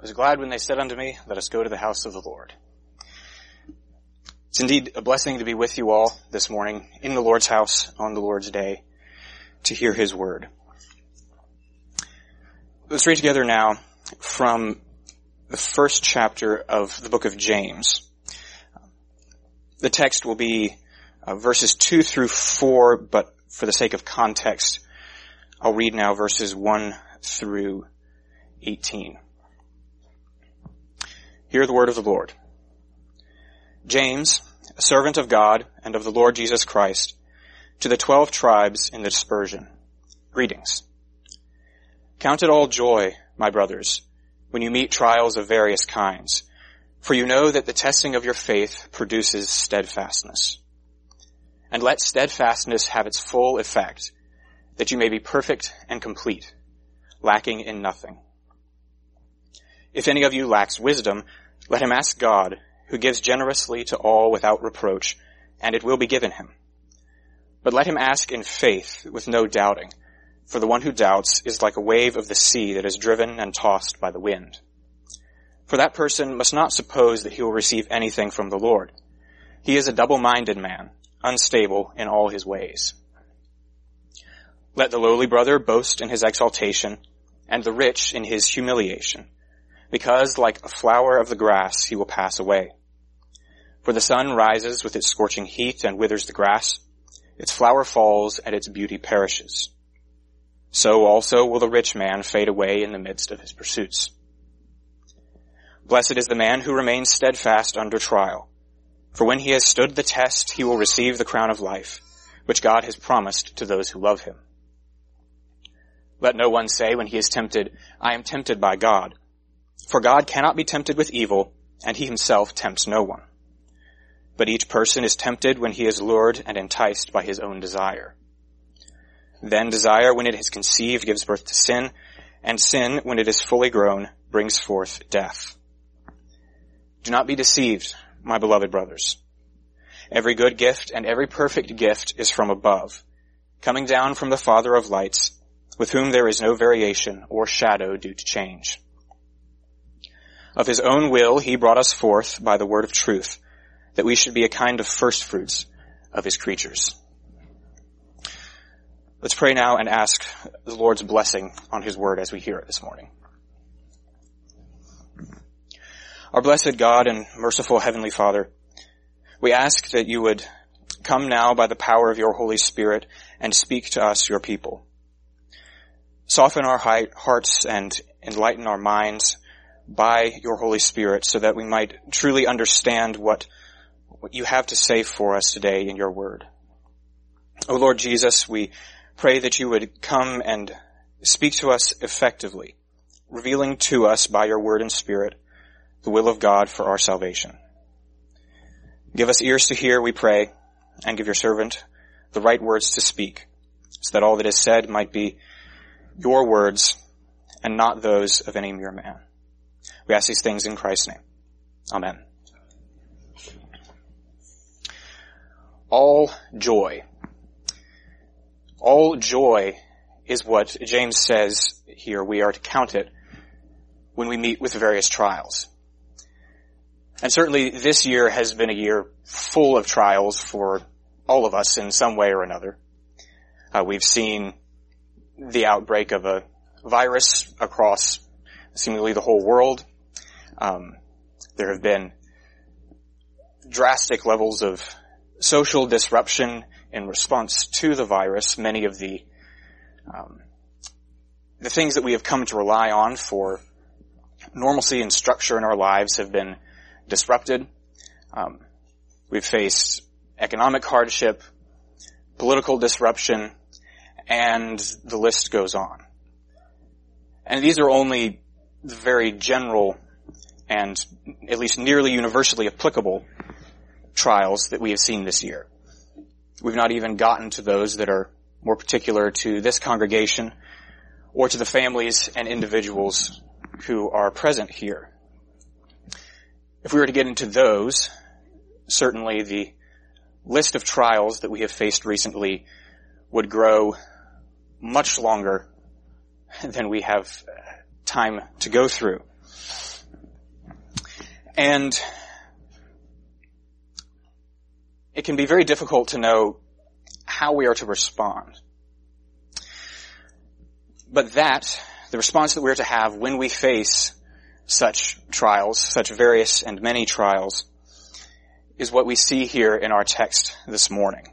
was glad when they said unto me, let us go to the house of the Lord. It's indeed a blessing to be with you all this morning in the Lord's house on the Lord's day to hear his word. Let's read together now from the first chapter of the book of James. The text will be verses 2 through 4, but for the sake of context, I'll read now verses 1 through 18. Hear the word of the Lord. James, a servant of God and of the Lord Jesus Christ, to the 12 tribes in the dispersion, greetings. Count it all joy, my brothers, when you meet trials of various kinds, for you know that the testing of your faith produces steadfastness. And let steadfastness have its full effect, that you may be perfect and complete, lacking in nothing. If any of you lacks wisdom, let him ask God, who gives generously to all without reproach, and it will be given him. But let him ask in faith, with no doubting, for the one who doubts is like a wave of the sea that is driven and tossed by the wind. For that person must not suppose that he will receive anything from the Lord. He is a double-minded man, unstable in all his ways. Let the lowly brother boast in his exaltation, and the rich in his humiliation, because like a flower of the grass he will pass away. For the sun rises with its scorching heat and withers the grass, its flower falls and its beauty perishes. So also will the rich man fade away in the midst of his pursuits. Blessed is the man who remains steadfast under trial, for when he has stood the test he will receive the crown of life, which God has promised to those who love him. Let no one say when he is tempted, I am tempted by God. For God cannot be tempted with evil, and he himself tempts no one. But each person is tempted when he is lured and enticed by his own desire. Then desire, when it is conceived, gives birth to sin, and sin, when it is fully grown, brings forth death. Do not be deceived, my beloved brothers. Every good gift and every perfect gift is from above, coming down from the Father of lights, with whom there is no variation or shadow due to change. Of his own will he brought us forth by the word of truth, that we should be a kind of firstfruits of his creatures. Let's pray now and ask the Lord's blessing on his word as we hear it this morning. Our blessed God and merciful Heavenly Father, we ask that you would come now by the power of your Holy Spirit and speak to us, your people. Soften our hearts and enlighten our minds by your Holy Spirit so that we might truly understand what you have to say for us today in your word. O Lord Jesus, we pray that you would come and speak to us effectively, revealing to us by your word and spirit the will of God for our salvation. Give us ears to hear, we pray, and give your servant the right words to speak, so that all that is said might be your words and not those of any mere man. We ask these things in Christ's name. Amen. All joy. All joy is what James says here. We are to count it when we meet with various trials. And certainly this year has been a year full of trials for all of us in some way or another. We've seen the outbreak of a virus across seemingly the whole world. There have been drastic levels of social disruption in response to the virus. Many of the things that we have come to rely on for normalcy and structure in our lives have been disrupted. We've faced economic hardship, political disruption, and the list goes on. And these are only the very general and at least nearly universally applicable trials that we have seen this year. We've not even gotten to those that are more particular to this congregation or to the families and individuals who are present here. If we were to get into those, certainly the list of trials that we have faced recently would grow much longer than we have time to go through. And it can be very difficult to know how we are to respond. But the response that we're to have when we face such trials, such various and many trials, is what we see here in our text this morning.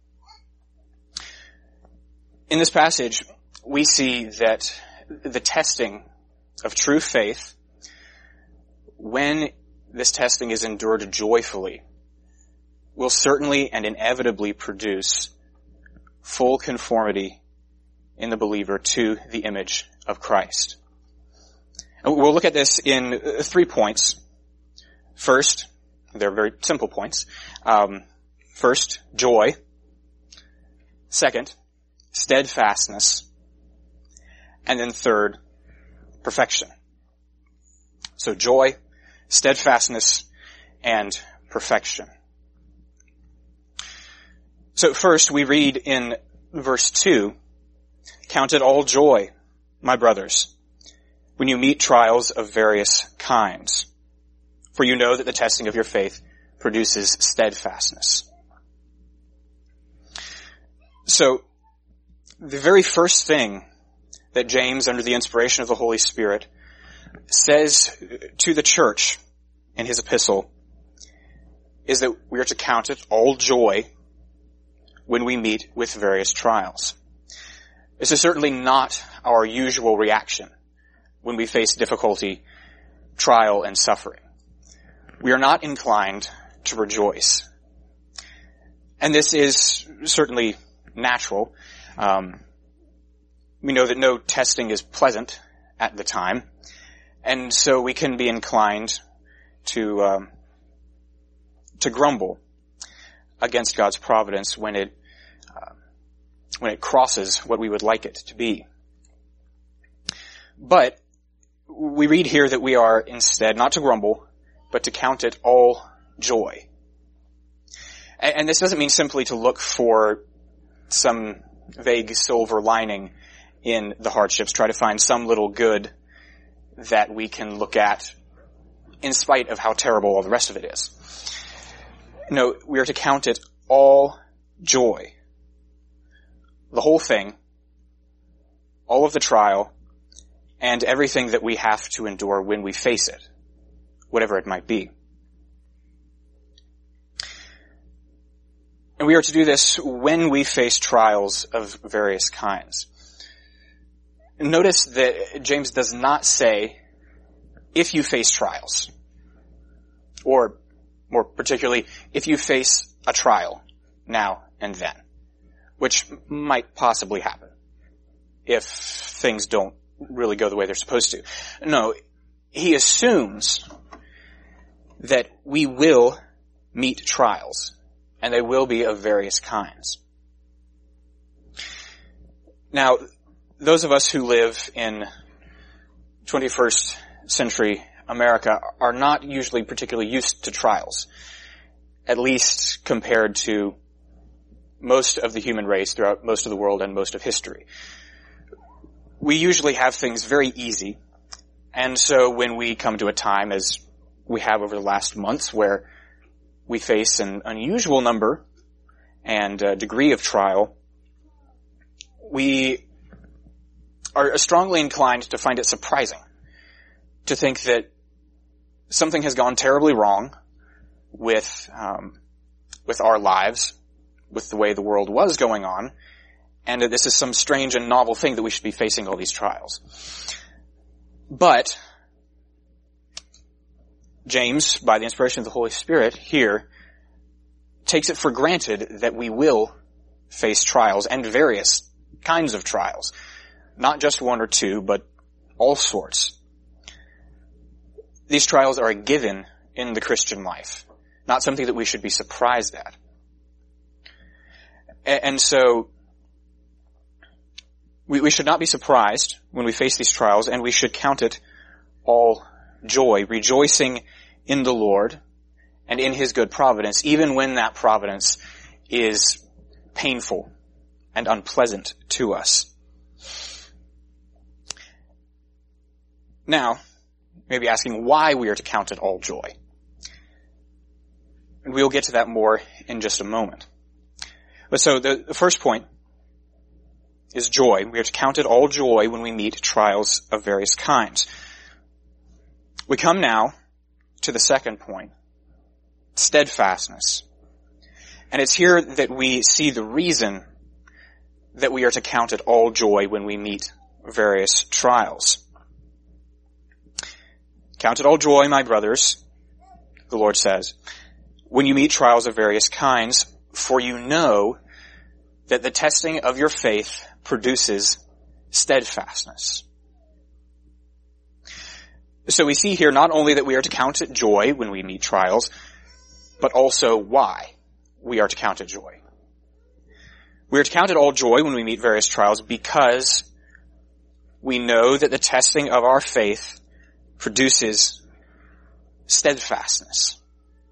In this passage, we see that the testing of true faith, when this testing is endured joyfully, will certainly and inevitably produce full conformity in the believer to the image of Christ. And we'll look at this in 3 points. First, they're very simple points. First, joy. Second, steadfastness. And then third, perfection. So joy, steadfastness, and perfection. So first, we read in verse 2, "Count it all joy, my brothers, when you meet trials of various kinds. For you know that the testing of your faith produces steadfastness." So, the very first thing that James, under the inspiration of the Holy Spirit, says to the church in his epistle is that we are to count it all joy when we meet with various trials. This is certainly not our usual reaction when we face difficulty, trial, and suffering. We are not inclined to rejoice. And this is certainly natural. We know that no testing is pleasant at the time, and so we can be inclined to grumble against God's providence when it crosses what we would like it to be. But we read here that we are instead not to grumble, but to count it all joy. And this doesn't mean simply to look for some vague silver lining in the hardships, try to find some little good that we can look at in spite of how terrible all the rest of it is. No, we are to count it all joy. The whole thing, all of the trial, and everything that we have to endure when we face it, whatever it might be. And we are to do this when we face trials of various kinds. Notice that James does not say, if you face trials, or more particularly, if you face a trial now and then, which might possibly happen if things don't really go the way they're supposed to. No, he assumes that we will meet trials, and they will be of various kinds. Now, those of us who live in 21st century America are not usually particularly used to trials, at least compared to most of the human race throughout most of the world and most of history. We usually have things very easy, and so when we come to a time, as we have over the last months, where we face an unusual number and degree of trial, we are strongly inclined to find it surprising, to think that something has gone terribly wrong with our lives, with the way the world was going on, and that this is some strange and novel thing that we should be facing all these trials. But James, by the inspiration of the Holy Spirit here, takes it for granted that we will face trials, and various kinds of trials. Not just one or two, but all sorts. These trials are a given in the Christian life, not something that we should be surprised at. And so, we should not be surprised when we face these trials, and we should count it all joy, rejoicing in the Lord and in His good providence, even when that providence is painful and unpleasant to us. Now, maybe asking why we are to count it all joy. And we'll get to that more in just a moment. But so the first point is joy. We are to count it all joy when we meet trials of various kinds. We come now to the second point, steadfastness. And it's here that we see the reason that we are to count it all joy when we meet various trials. Count it all joy, my brothers, the Lord says, when you meet trials of various kinds, for you know that the testing of your faith produces steadfastness. So we see here not only that we are to count it joy when we meet trials, but also why we are to count it joy. We are to count it all joy when we meet various trials because we know that the testing of our faith produces steadfastness.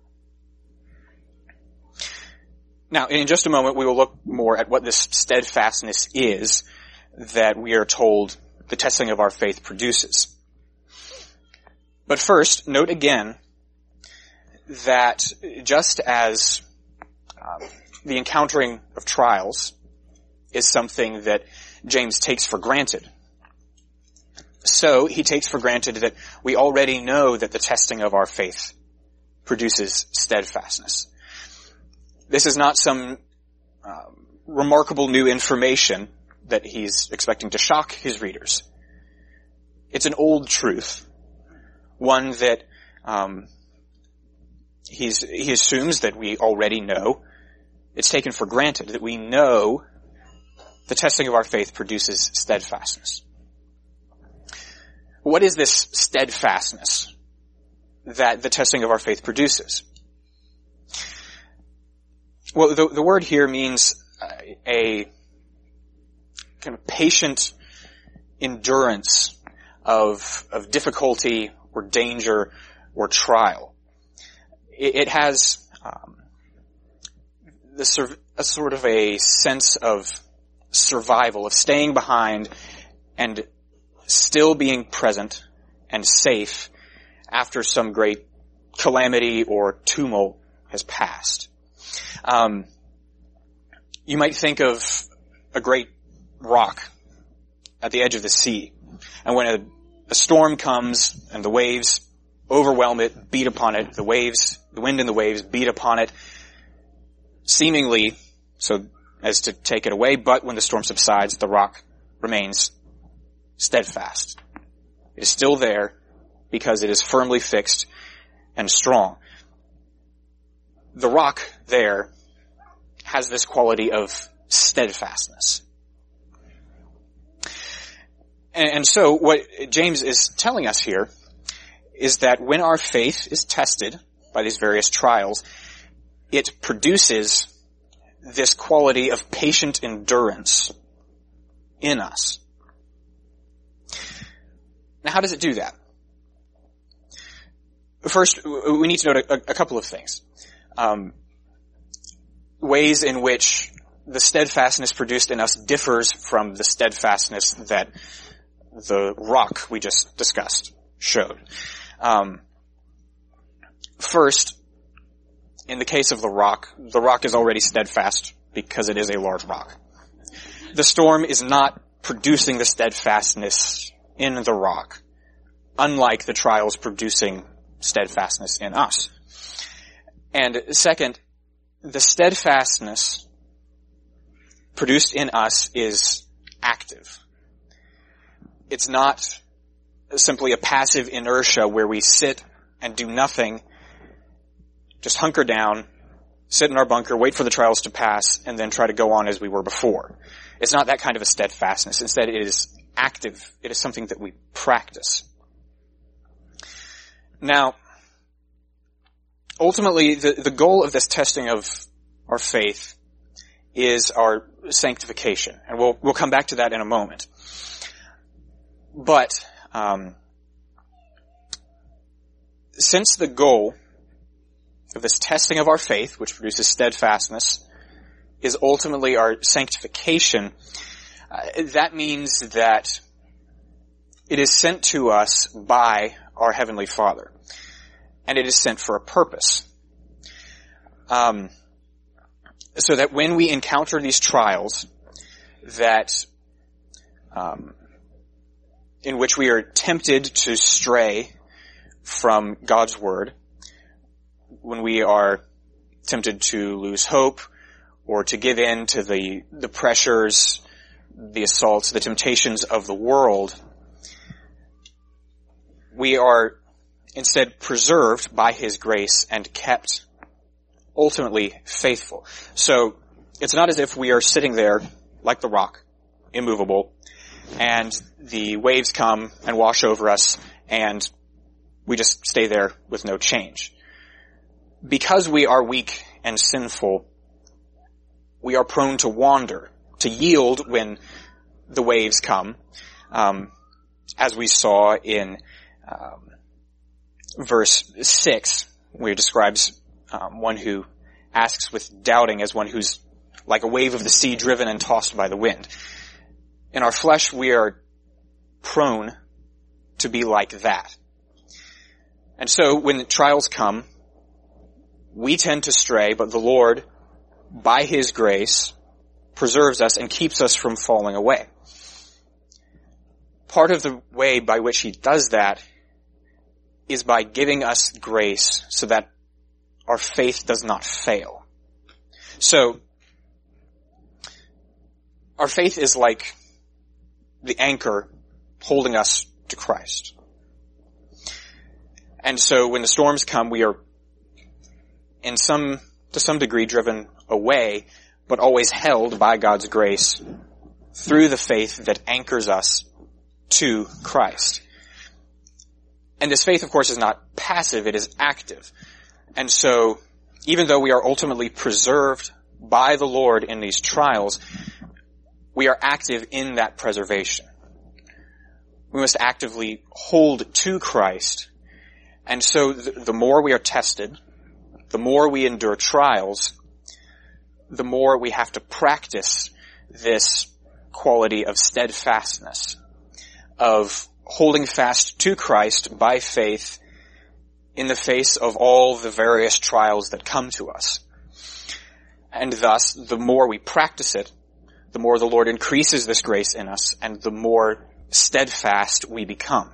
Now, in just a moment, we will look more at what this steadfastness is that we are told the testing of our faith produces. But first, note again that just as the encountering of trials is something that James takes for granted, so he takes for granted that we already know that the testing of our faith produces steadfastness. This is not some remarkable new information that he's expecting to shock his readers. It's an old truth, one that he assumes that we already know. It's taken for granted that we know the testing of our faith produces steadfastness. What is this steadfastness that the testing of our faith produces? Well, the word here means a kind of patient endurance of difficulty or danger or trial. It has a sort of a sense of survival, of staying behind and still being present and safe after some great calamity or tumult has passed. You might think of a great rock at the edge of the sea, and when a storm comes and the waves overwhelm it, beat upon it, the wind and the waves beat upon it, seemingly so as to take it away, but when the storm subsides, the rock remains steadfast. It is still there because it is firmly fixed and strong. The rock there has this quality of steadfastness. And so what James is telling us here is that when our faith is tested by these various trials, it produces this quality of patient endurance in us. Now, how does it do that? First, we need to note a couple of things. Ways in which the steadfastness produced in us differs from the steadfastness that the rock we just discussed showed. First, in the case of the rock is already steadfast because it is a large rock. The storm is not producing the steadfastness in the rock, unlike the trials producing steadfastness in us. And second, the steadfastness produced in us is active. It's not simply a passive inertia where we sit and do nothing, just hunker down, sit in our bunker, wait for the trials to pass, and then try to go on as we were before. It's not that kind of a steadfastness. Instead, it is active. It is something that we practice. Now, ultimately, the goal of this testing of our faith is our sanctification. And we'll come back to that in a moment. But since the goal of this testing of our faith, which produces steadfastness, is ultimately our sanctification, that means that it is sent to us by our Heavenly Father. And it is sent for a purpose. So that when we encounter these trials that, in which we are tempted to stray from God's word, when we are tempted to lose hope or to give in to the pressures, the assaults, the temptations of the world, we are instead preserved by His grace and kept ultimately faithful. So it's not as if we are sitting there like the rock, immovable, and the waves come and wash over us and we just stay there with no change. Because we are weak and sinful, we are prone to wander, to yield when the waves come, as we saw in verse 6, where it describes one who asks with doubting as one who's like a wave of the sea driven and tossed by the wind. In our flesh, we are prone to be like that. And so when the trials come, we tend to stray, but the Lord, by His grace, preserves us and keeps us from falling away. Part of the way by which He does that is by giving us grace so that our faith does not fail. So, our faith is like the anchor holding us to Christ. And so when the storms come, we are to some degree driven away, but always held by God's grace through the faith that anchors us to Christ. And this faith, of course, is not passive, it is active. And so, even though we are ultimately preserved by the Lord in these trials, we are active in that preservation. We must actively hold to Christ. And so, the more we are tested, the more we endure trials, the more we have to practice this quality of steadfastness, of holding fast to Christ by faith in the face of all the various trials that come to us. And thus, the more we practice it, the more the Lord increases this grace in us, and the more steadfast we become.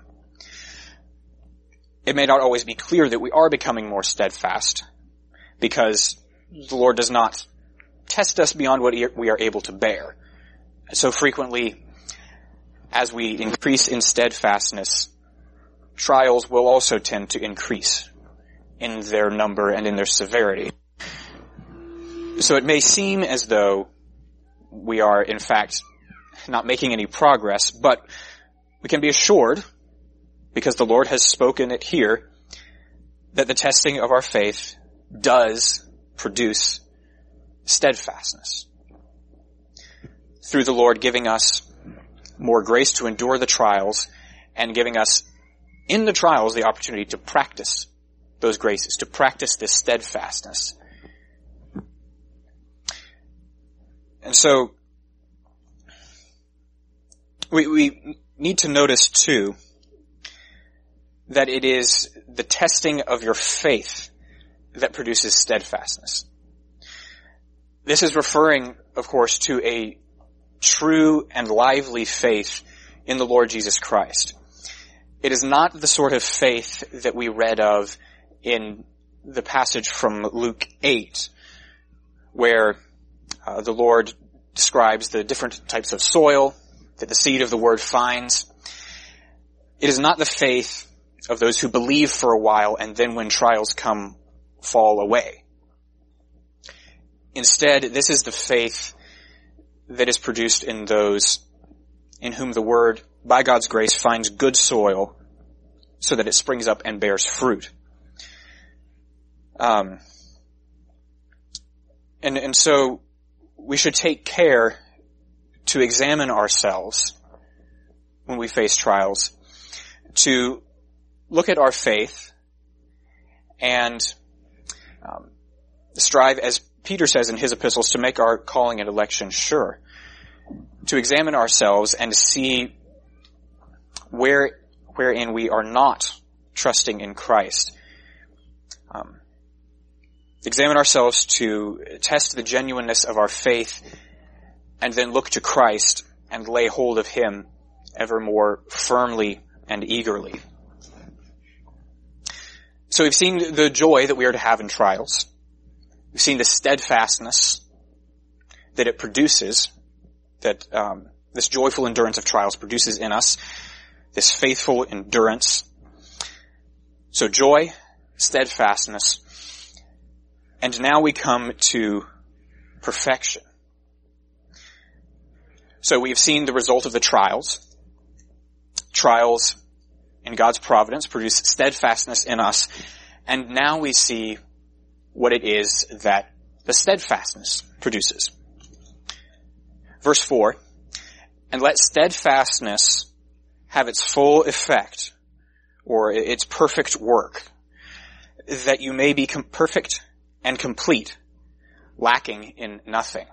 It may not always be clear that we are becoming more steadfast, because the Lord does not test us beyond what we are able to bear. And so frequently, as we increase in steadfastness, trials will also tend to increase in their number and in their severity. So it may seem as though we are, in fact, not making any progress, but we can be assured, because the Lord has spoken it here, that the testing of our faith does produce steadfastness. Through the Lord giving us more grace to endure the trials, and giving us in the trials the opportunity to practice those graces, to practice this steadfastness. And so, we need to notice too that it is the testing of your faith that produces steadfastness. This is referring, of course, to a true and lively faith in the Lord Jesus Christ. It is not the sort of faith that we read of in the passage from Luke 8, where the Lord describes the different types of soil that the seed of the word finds. It is not the faith of those who believe for a while and then when trials come, fall away. Instead, this is the faith that is produced in those in whom the word, by God's grace, finds good soil so that it springs up and bears fruit. And so we should take care to examine ourselves when we face trials, to look at our faith and strive, as Peter says in his epistles, to make our calling and election sure. To examine ourselves and see wherein we are not trusting in Christ. examine ourselves to test the genuineness of our faith, and then look to Christ and lay hold of him ever more firmly and eagerly. So we've seen the joy that we are to have in trials. We've seen the steadfastness that it produces, that this joyful endurance of trials produces in us, this faithful endurance. So joy, steadfastness, and now we come to perfection. So we've seen the result of the trials. Trials in God's providence produce steadfastness in us, and now we see what it is that the steadfastness produces. Verse 4, and let steadfastness have its full effect, or its perfect work, that you may be perfect and complete, lacking in nothing.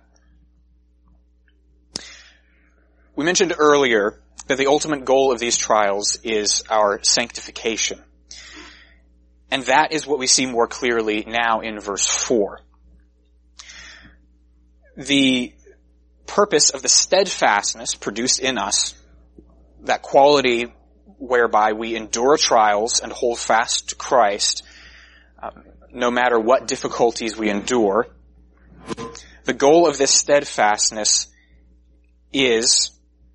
We mentioned earlier that the ultimate goal of these trials is our sanctification. And that is what we see more clearly now in verse 4. The purpose of the steadfastness produced in us, that quality whereby we endure trials and hold fast to Christ, no matter what difficulties we endure, the goal of this steadfastness is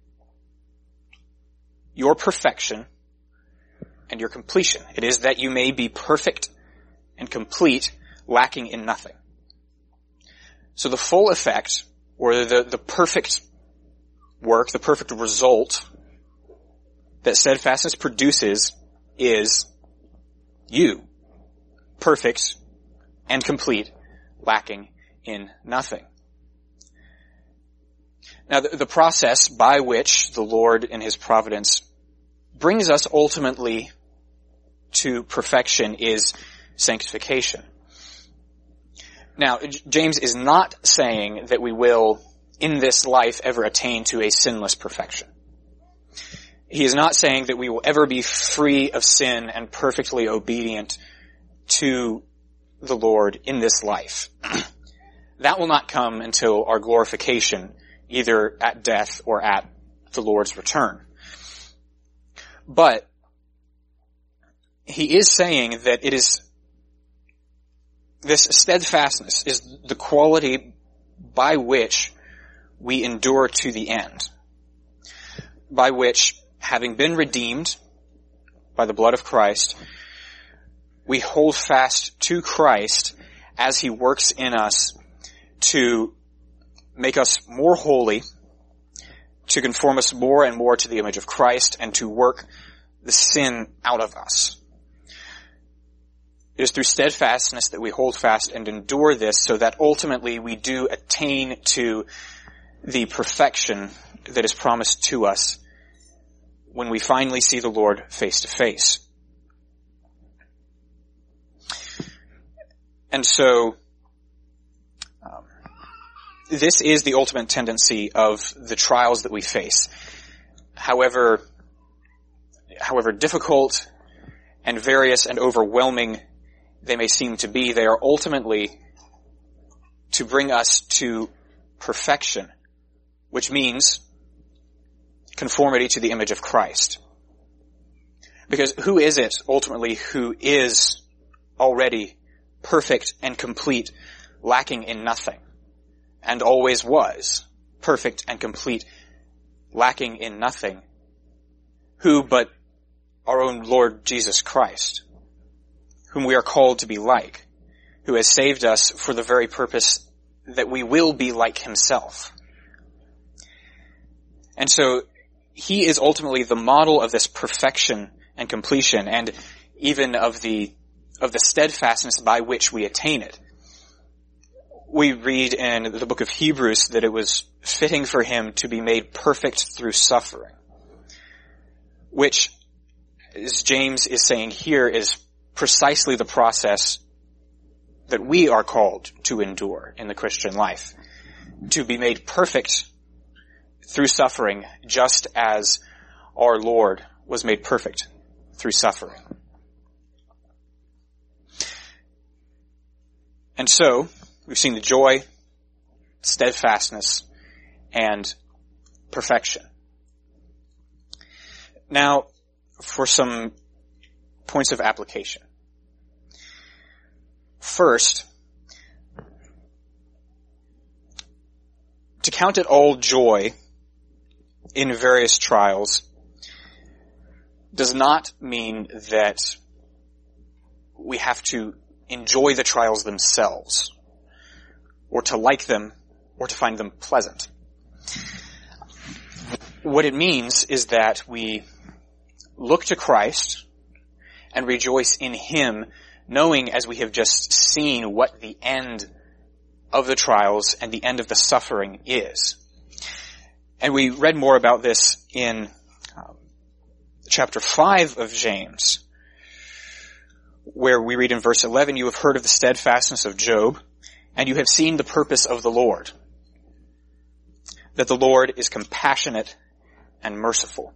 your perfection and your completion. It is that you may be perfect and complete, lacking in nothing. So the full effect, or the perfect work, the perfect result that steadfastness produces is you, perfect and complete, lacking in nothing. Now, the process by which the Lord in his providence brings us ultimately to perfection is sanctification. Now, James is not saying that we will, in this life, ever attain to a sinless perfection. He is not saying that we will ever be free of sin and perfectly obedient to the Lord in this life. That will not come until our glorification, either at death or at the Lord's return. But he is saying that it is this steadfastness is the quality by which we endure to the end, by which, having been redeemed by the blood of Christ, we hold fast to Christ as he works in us to make us more holy, to conform us more and more to the image of Christ, and to work the sin out of us. It is through steadfastness that we hold fast and endure this, so that ultimately we do attain to the perfection that is promised to us when we finally see the Lord face to face. And so, this is the ultimate tendency of the trials that we face. However difficult and various and overwhelming they may seem to be, they are ultimately to bring us to perfection, which means conformity to the image of Christ. Because who is it ultimately who is already perfect and complete, lacking in nothing, and always was perfect and complete, lacking in nothing? Who but our own Lord Jesus Christ, whom we are called to be like, who has saved us for the very purpose that we will be like himself. And so he is ultimately the model of this perfection and completion, and even of the steadfastness by which we attain it. We read in the book of Hebrews that it was fitting for him to be made perfect through suffering, which, as James is saying here, is precisely the process that we are called to endure in the Christian life, to be made perfect through suffering, just as our Lord was made perfect through suffering. And so, we've seen the joy, steadfastness, and perfection. Now, for some points of application. First, to count it all joy in various trials does not mean that we have to enjoy the trials themselves, or to like them, or to find them pleasant. What it means is that we look to Christ and rejoice in Him, knowing, as we have just seen, what the end of the trials and the end of the suffering is. And we read more about this in chapter 5 of James, where we read in verse 11, "You have heard of the steadfastness of Job, and you have seen the purpose of the Lord, that the Lord is compassionate and merciful."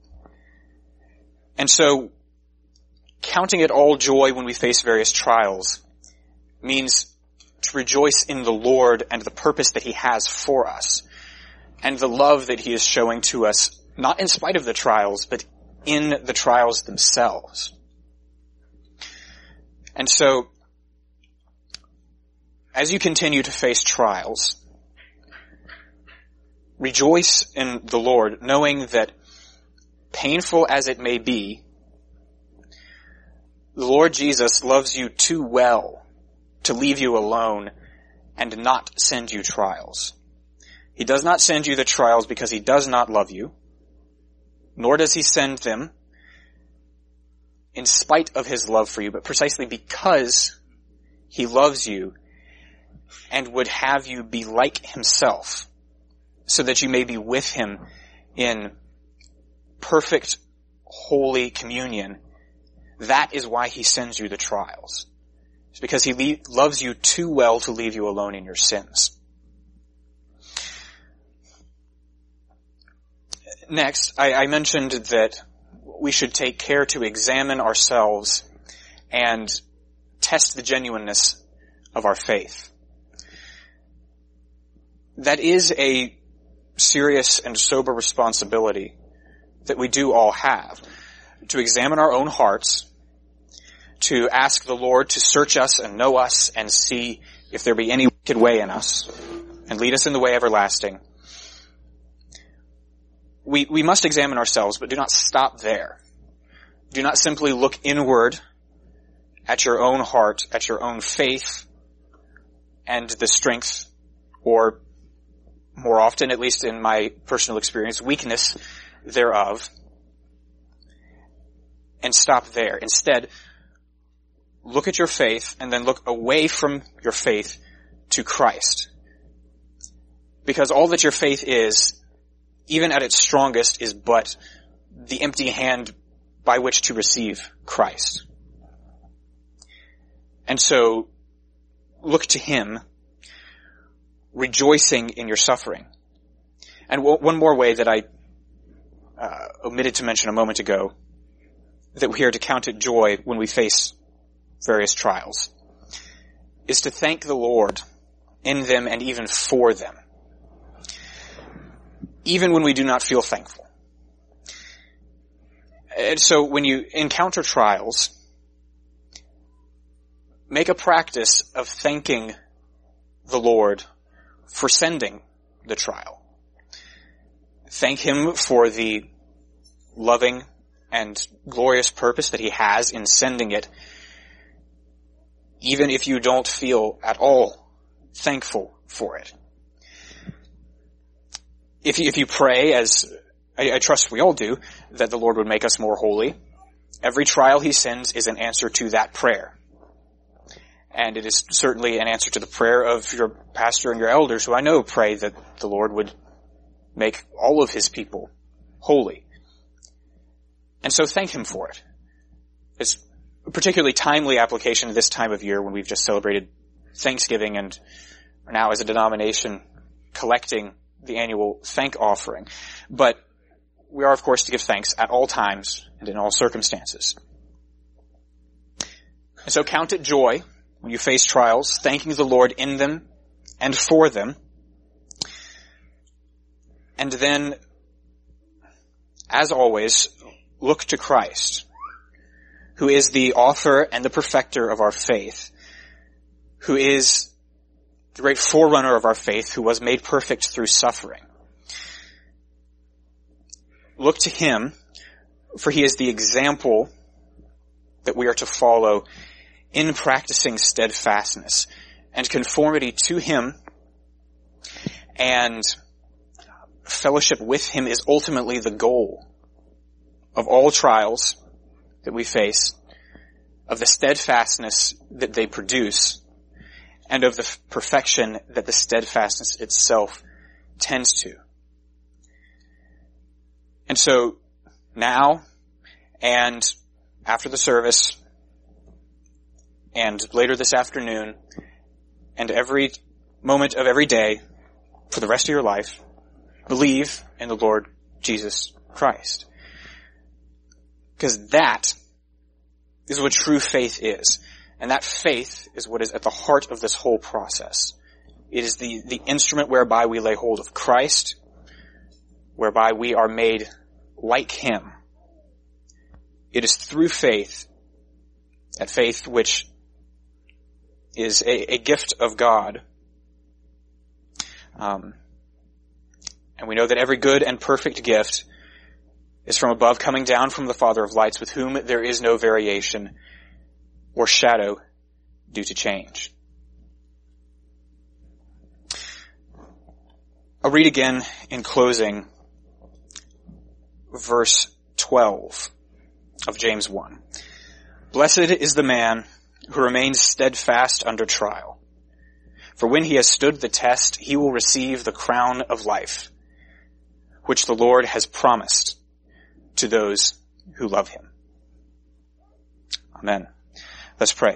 And so, counting it all joy when we face various trials means to rejoice in the Lord and the purpose that He has for us, and the love that He is showing to us, not in spite of the trials, but in the trials themselves. And so, as you continue to face trials, rejoice in the Lord, knowing that, painful as it may be, the Lord Jesus loves you too well to leave you alone and not send you trials. He does not send you the trials because He does not love you, nor does He send them in spite of His love for you, but precisely because He loves you and would have you be like Himself, so that you may be with Him in perfect, holy communion. That is why He sends you the trials. It's because He loves you too well to leave you alone in your sins. Next, I mentioned that we should take care to examine ourselves and test the genuineness of our faith. That is a serious and sober responsibility that we do all have, to examine our own hearts, to ask the Lord to search us and know us and see if there be any wicked way in us, and lead us in the way everlasting. We must examine ourselves, but do not stop there. Do not simply look inward at your own heart, at your own faith, and the strength, or more often, at least in my personal experience, weakness thereof, and stop there. Instead, look at your faith and then look away from your faith to Christ. Because all that your faith is, even at its strongest, is but the empty hand by which to receive Christ. And so, look to Him, rejoicing in your suffering. And one more way that I omitted to mention a moment ago, that we are to count it joy when we face various trials, is to thank the Lord in them and even for them, even when we do not feel thankful. And so when you encounter trials, make a practice of thanking the Lord for sending the trial. Thank Him for the loving and glorious purpose that He has in sending it, even if you don't feel at all thankful for it. If you pray, as I trust we all do, that the Lord would make us more holy, every trial He sends is an answer to that prayer. And it is certainly an answer to the prayer of your pastor and your elders, who I know pray that the Lord would make all of His people holy. And so thank Him for it. It's a particularly timely application this time of year when we've just celebrated Thanksgiving and are now as a denomination collecting the annual thank offering. But we are, of course, to give thanks at all times and in all circumstances. And so count it joy when you face trials, thanking the Lord in them and for them. And then, as always, look to Christ, who is the author and the perfecter of our faith, who is the great forerunner of our faith, who was made perfect through suffering. Look to him, for he is the example that we are to follow in practicing steadfastness, and conformity to him and fellowship with him is ultimately the goal of all trials that we face, of the steadfastness that they produce, and of the perfection that the steadfastness itself tends to. And so, now, and after the service, and later this afternoon, and every moment of every day, for the rest of your life, believe in the Lord Jesus Christ. Because that is what true faith is. And that faith is what is at the heart of this whole process. It is the instrument whereby we lay hold of Christ, whereby we are made like him. It is through faith, that faith which is a gift of God. And we know that every good and perfect gift is from above, coming down from the Father of lights, with whom there is no variation or shadow due to change. I'll read again in closing verse 12 of James 1. Blessed is the man who remains steadfast under trial. For when he has stood the test, he will receive the crown of life, which the Lord has promised to those who love him. Amen. Let's pray.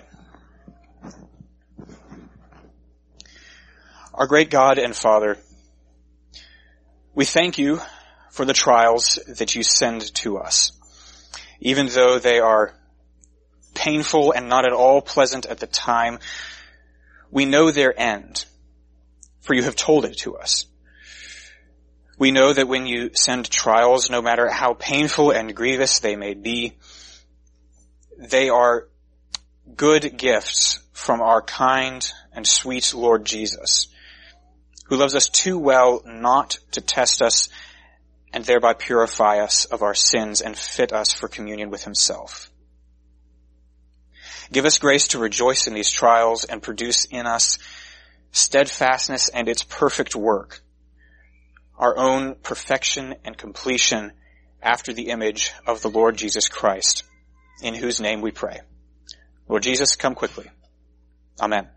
Our great God and Father, we thank you for the trials that you send to us, even though they are painful and not at all pleasant at the time. We know their end, for you have told it to us. We know that when you send trials, no matter how painful and grievous they may be, they are good gifts from our kind and sweet Lord Jesus, who loves us too well not to test us and thereby purify us of our sins and fit us for communion with himself. Give us grace to rejoice in these trials and produce in us steadfastness and its perfect work, our own perfection and completion after the image of the Lord Jesus Christ, in whose name we pray. Lord Jesus, come quickly. Amen.